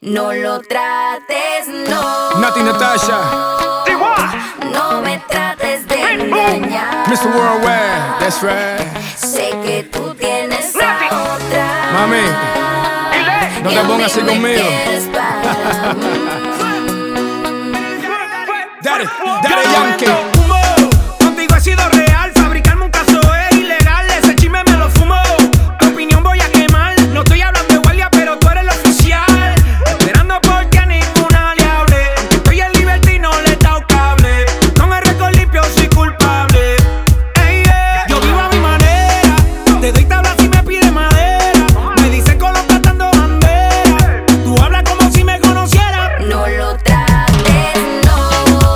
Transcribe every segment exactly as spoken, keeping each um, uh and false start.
No lo trates, no. Nati Natasha. No me trates de engañar. mister Worldwide, that's right. Sé que tú tienes a otra. Mami, no te pongas así conmigo. Daddy, Daddy Yankee. Contigo he sido real, fabricarme un caso es ilegal. Ese chisme me lo fumo, tu opinión voy a quemar. No estoy hablando de guardia, pero tú eres el oficial. Esperando porque a ninguna le hable. Estoy en libertad y no le he dado cable. Con el récord limpio soy culpable. Hey, yeah. Yo vivo a mi manera, te doy tabla si me pide madera. Me dicen colocando bandera. Tú hablas como si me conocieras. No lo trates, no.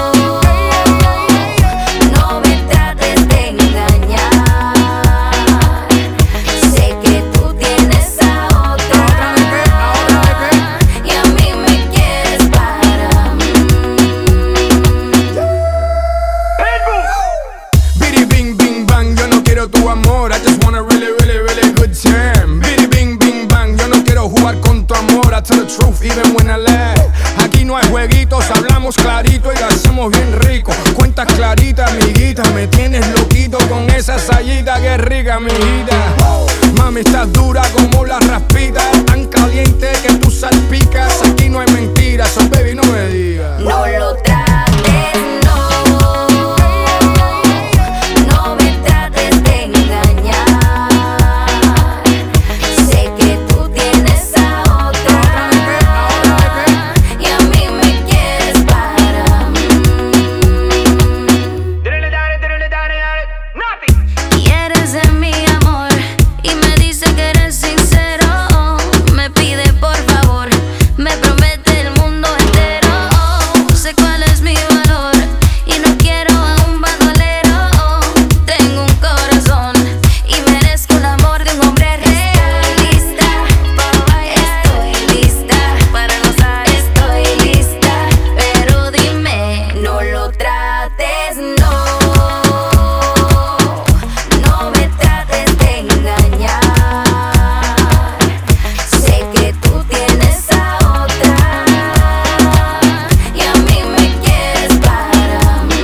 No me trates de engañar. Sé que tú tienes a otra. Y a mí me quieres para mí. Biddy bing bing bang, yo no quiero tu amor. I just want a really, really, really good time. Biddy bing bing bang, yo no quiero jugar con tu amor. I tell the truth even when I lie. Aquí no hay jueguitos, hablamos clarito y lo hacemos bien rico. Cuentas claritas, amiguita, me tienes loquito con esa sayita que es rica, amiguita. Mami, estás dura como la raspita, tan caliente que tú salpicas. Aquí no hay mentiras, so baby, no me digas. No lo trates, no. No me trates de engañar. Sé que tú tienes a otra. Y a mí me quieres para mí. Y eres de mi amor. Y me dice que eres sincero. Me pide por favor. Me promete el mundo entero. Sé cuál es mi valor. Y no quiero a un bandolero. Tengo un corazón. Y merezco el amor de un hombre real. Lista, estoy lista para gozar. Estoy lista. Pero dime, no lo trates, no. No me trates de engañar. Sé que tú tienes a otra. Y a mí me quieres para mí.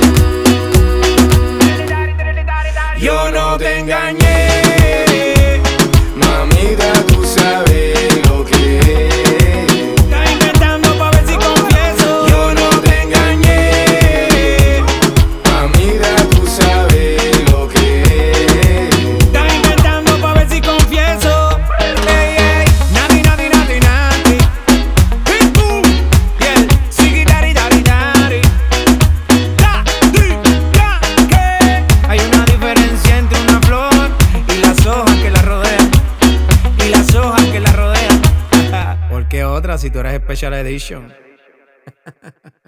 Yo no te engañé, mamita, tú sabes lo que es. Estás inventando pa' ver si confieso. Yo no te engañé, mamita, tú sabes lo que es. Estás inventando pa' ver si confieso. Ey, ey, nati, nati, nati, nati. Pitbull, yeah, sigi, dari, dari, dari. Da, di, da, que. Hay una diferencia entre una flor y las hojas que la rodean. Y las hojas que la rodean. ¿Por qué otra si tú eres Special Edition?